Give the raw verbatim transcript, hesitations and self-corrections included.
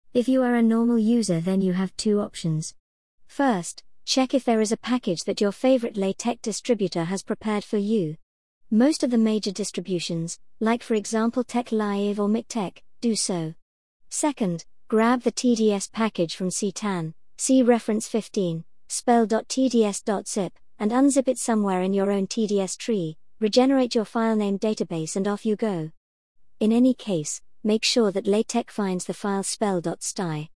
If you are a normal user, then you have two options. First, check if there is a package that your favorite LaTeX distributor has prepared for you. Most of the major distributions, like for example TeX Live or MikTeX, do so. Second, grab the T D S package from C tan, see reference fifteen, spell.tds.zip, and unzip it somewhere in your own T D S tree, regenerate your filename database and off you go. In any case, make sure that LaTeX finds the file spell.sty.